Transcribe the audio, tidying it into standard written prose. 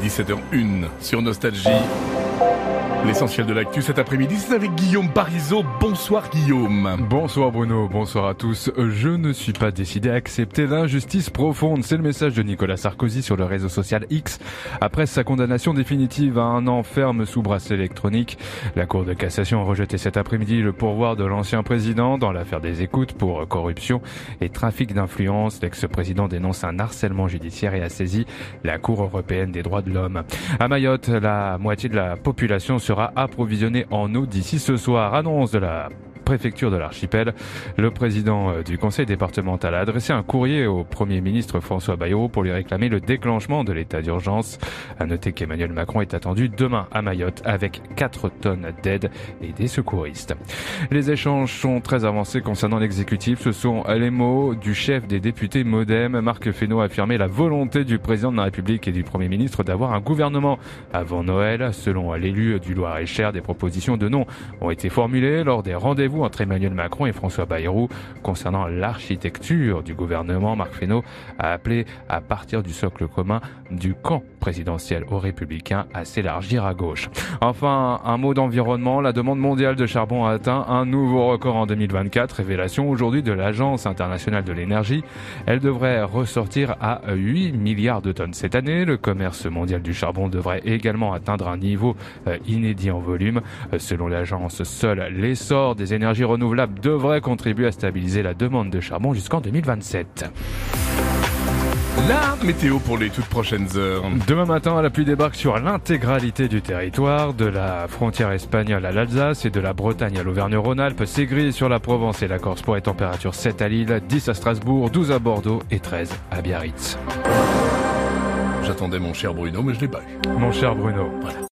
17h01 sur Nostalgie. L'essentiel de l'actu cet après-midi, c'est avec Guillaume Parisot. Bonsoir Guillaume. Bonsoir Bruno, bonsoir à tous. Je ne suis pas décidé à accepter l'injustice profonde. C'est le message de Nicolas Sarkozy sur le réseau social X. Après sa condamnation définitive à 1 an ferme sous bracelet électronique, la Cour de cassation a rejeté cet après-midi le pourvoi de l'ancien président dans l'affaire des écoutes pour corruption et trafic d'influence. L'ex-président dénonce un harcèlement judiciaire et a saisi la Cour européenne des droits de l'homme. À Mayotte, la moitié de la population sera approvisionnée en eau d'ici ce soir. Annonce de la préfecture de l'archipel. Le président du conseil départemental a adressé un courrier au Premier ministre François Bayrou pour lui réclamer le déclenchement de l'état d'urgence. À noter qu'Emmanuel Macron est attendu demain à Mayotte avec 4 tonnes d'aide et des secouristes. Les échanges sont très avancés concernant l'exécutif. Ce sont les mots du chef des députés MoDem. Marc Fesneau a affirmé la volonté du président de la République et du Premier ministre d'avoir un gouvernement avant Noël. Selon l'élu du Loir-et-Cher, des propositions de nom ont été formulées lors des rendez-vous entre Emmanuel Macron et François Bayrou. Concernant l'architecture du gouvernement, Marc Fesneau a appelé à partir du socle commun du camp présidentiel aux Républicains à s'élargir à gauche. Enfin, un mot d'environnement. La demande mondiale de charbon a atteint un nouveau record en 2024. Révélation aujourd'hui de l'Agence internationale de l'énergie. Elle devrait ressortir à 8 milliards de tonnes cette année. Le commerce mondial du charbon devrait également atteindre un niveau inédit en volume. Selon l'agence, seul l'essor des énergies renouvelables devrait contribuer à stabiliser la demande de charbon jusqu'en 2027. La météo pour les toutes prochaines heures. Demain matin, la pluie débarque sur l'intégralité du territoire, de la frontière espagnole à l'Alsace et de la Bretagne à l'Auvergne-Rhône-Alpes. C'est gris sur la Provence et la Corse pour les températures 7 à Lille, 10 à Strasbourg, 12 à Bordeaux et 13 à Biarritz. J'attendais mon cher Bruno, mais je l'ai pas eu. Mon cher Bruno. Voilà.